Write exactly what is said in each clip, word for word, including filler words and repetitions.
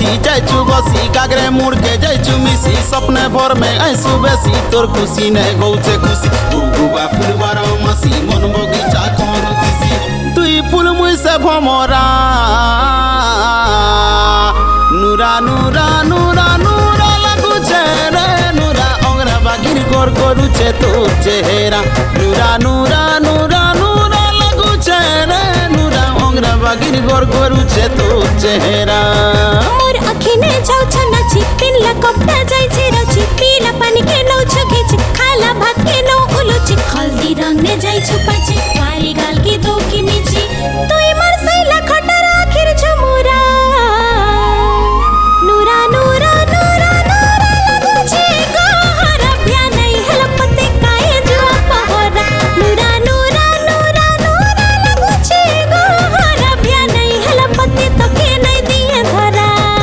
खुशी जाइछु बसी कागरे मुड़ के जाइछु मिसी सपने भर में आइसु बेसी तोर खुशी ने गौचे खुशी गुबा फूल बारो मसी मन बगीचा करू खुशी तुई फूल मुई से भमरा नुरा नुरा नुरा नुरा लागुचे रे नुरा ओंगरा बागिर गोर गोरुचे तोर चेहरा नुरा नुरा नुरा नुरा लागुचे रे नुरा ओंगरा बागिर गोर गोरुचे तोर चेहरा मोर अखिने जाऊ छनाची पिनला कपड़ा जाई छिराची पीला पानी के नौ छगेची खाला भात के नौ उलुची हल्दी रंग ने जाई छुपाची वारी गाल की दो की मिची तोय मर सैला खटरा आखिर झमुरा नूरा नूरा नूरा नूरा लागुचे गहरा भ्या नहीं हलपते काए जुआ पहरा नूरा नूरा नूरा नूरा लागुचे गहरा भ्या नहीं हलपते तो के नहीं दिए धरा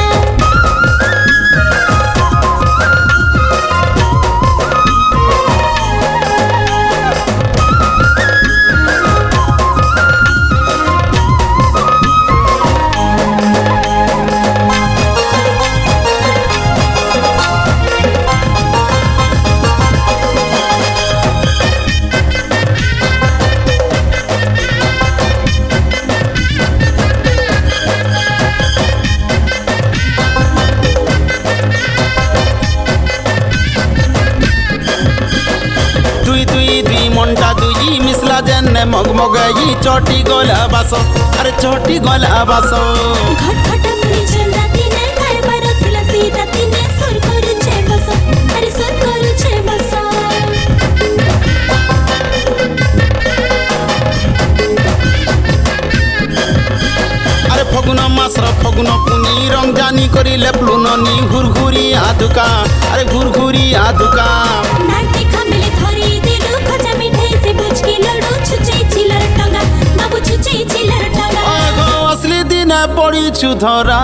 मन्टा दुई मिसला जन्ने मगमगई चोटी गोला बासो अरे चोटी गोला बासो घट घट अपनी चंदाती ने काय बरत लसी राती ने सुर करू छे बसो अरे सुर करू छे बसो अरे फगुन मासर फगुन पुनी रंग जानी करी लेपलु ननी घुरघुरी आदुका अरे घुरघुरी आदुका नाटी खामिले थरी दिलु खजा मिठाई से बुझ के लडो छुचे चिलर टंगा बाबू छुचे चिलर टंगा आगो असली दिन पड़ी छु धरा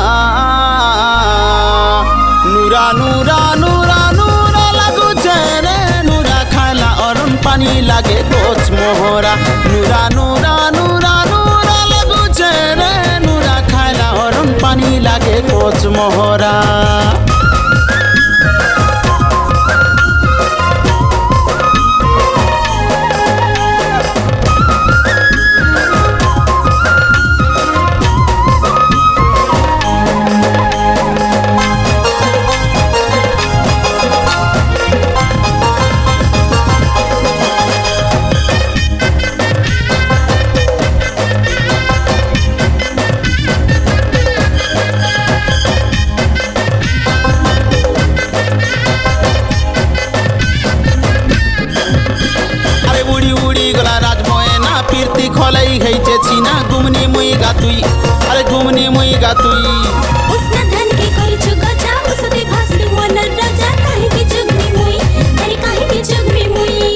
नुरा नुरा नुरा नुरा लागु रे नुरा खाला अरन पानी लागे कोच मोहरा नुरा नुरा नुरा नुरा लागु रे नुरा खाला अरन पानी लागे कोच मोहरा खोलाई है जे छीना गुमनी मुई गातुई अरे गुमनी मुई गातुई उसना धन के कर चुका जा उसके भासलु मन राजा काहे की जुगनी मुई अरे काहे की जुगनी मुई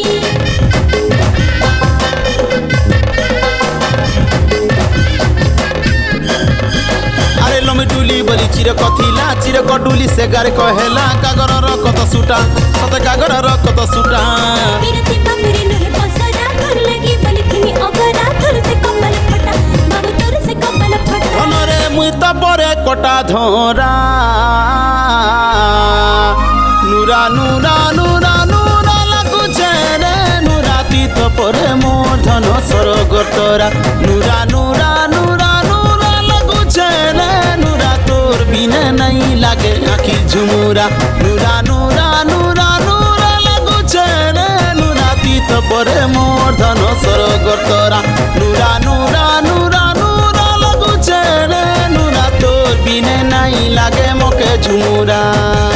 अरे लमी डुली बली चिर कथिला चिर कडुली से गारे कहेला कागर र कत सुटा सते कागर र कत सुटा बिरती बाबरी नहे पसरा घर लगी बली थिनी अगरा तोर से कमल फटा बाबू तोर से कमल फटा धनरे मुई त परे कटा धोरा नुरा नुरा नुरा नुरा लागु रे नुरा ती त परे मोर धन सरगर तोरा नुरा नुरा नुरा नुरा लागु रे नुरा तोर बिना नहीं लागे आखी झुमुरा नुरा नुरा नुरा नुरा लागु रे नुरा ती त परे मोर धन सरगर तोरा नुरा नुरा नुरा नुरा लागु रे नुरा तोर बिना नहीं लागे मोके झुमुरा।